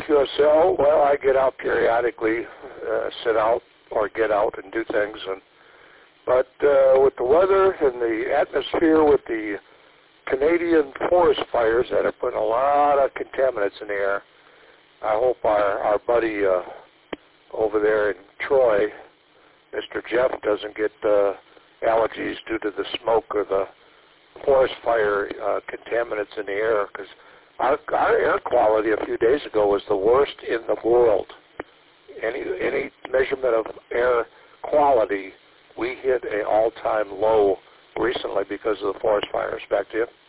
QSL, well, I get out periodically, sit out or get out and do things. But with the weather and the atmosphere, with the Canadian forest fires that are putting a lot of contaminants in the air, I hope our buddy over there in Troy, Mr. Jeff, doesn't get allergies due to the smoke or the forest fire contaminants in the air, because our air quality a few days ago was the worst in the world. Any measurement of air quality, we hit an all-time low recently because of the forest fires. Back to you.